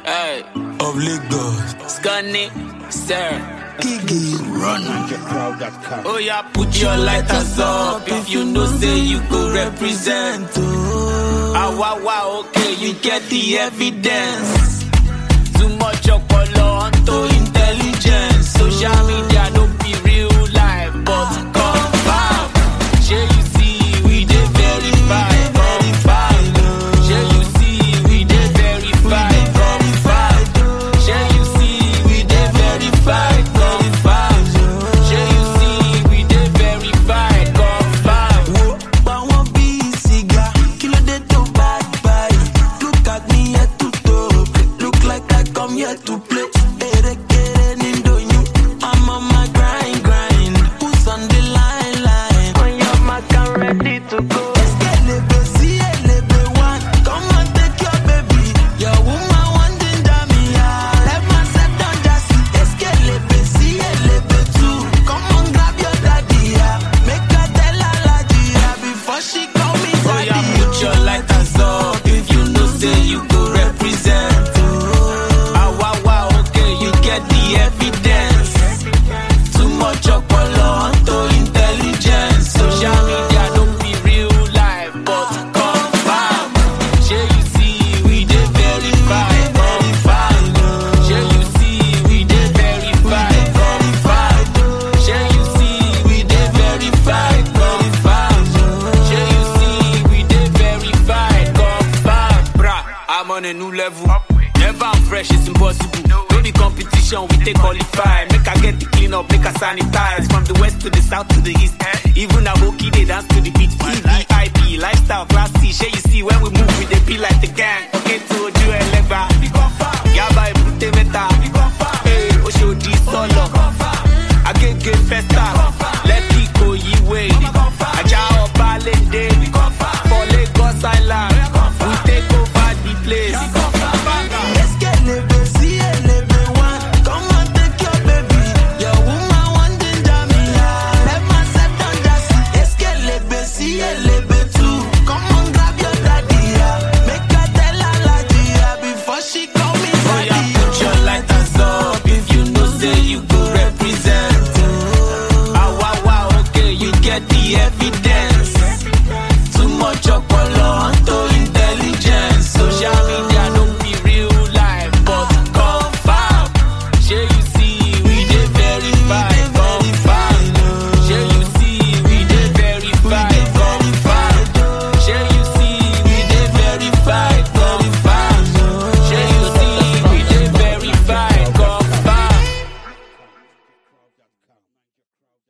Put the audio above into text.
Hey. Of Lagos. Scunny, sir. Gigi. Run. Oh yeah, put your lighters up if you know say you go represent. Wow, okay, you get the evidence. Too much opolo onto intelligence. Social media don't be real life, but confirm. Shey you see, we dey verify, confirm. Shey you see, we dey verify, confirm. Shey you see, we dey verify, confirm. Shey you see, we dey verify, confirm. But one be cigar. Kilo de to bad bye. Look at me head to toe. Look like I come here to play. I'm on my grind. Who's on the line? On your mark, I'm ready to go. Come on, take your baby. Your woman want ginger me. Let myself down, just see. Come on, grab your daddy. Make her tell her before she call me daddy. Oh yeah, put your lighters up if you know say you go represent. Wow, okay, you get the evidence. Too much opolo onto intelligence. Social media don't be real life, but confirm. Shey you see, we dey verify, confirm. Shey you see, we dey verify, confirm. Shey you see, we dey verify, confirm. Shey you see, we dey verify, confirm. Bruh, I'm on a new level. Never I'm fresh, it's impossible. No the competition, we take qualify. Make I get the clean up, make I sanitize. From the west to the south to the east. Even Aboki, they dance to the beat. VIP, lifestyle, class C. Shey you see, when we move, we they be like the gang. Okay, to